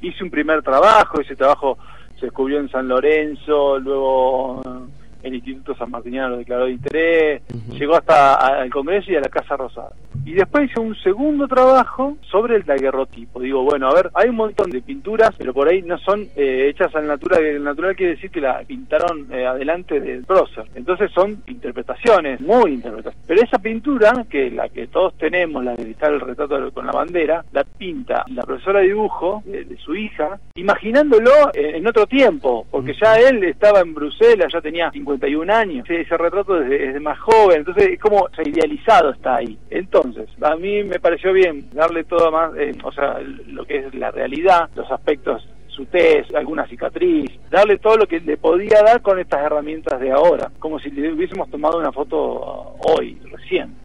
hice un primer trabajo, ese trabajo se descubrió en San Lorenzo, luego el Instituto San Martiniano lo declaró de interés, llegó hasta al Congreso y a la Casa Rosada. Y después hice un segundo trabajo sobre el daguerrotipo. Digo, bueno, a ver, hay un montón de pinturas, pero por ahí no son hechas al natural. El natural quiere decir que la pintaron adelante del prócer. Entonces son interpretaciones, muy interpretaciones. Pero esa pintura, que la que todos tenemos, la de está el retrato con la bandera, la pinta la profesora de dibujo de su hija, imaginándolo en otro tiempo, porque ya él estaba en Bruselas, ya tenía 51 años, ese retrato desde más joven, entonces es como idealizado está ahí. Entonces, a mí me pareció bien darle todo más, o sea, lo que es la realidad, los aspectos, su tez, alguna cicatriz, darle todo lo que le podía dar con estas herramientas de ahora, como si le hubiésemos tomado una foto hoy, recién.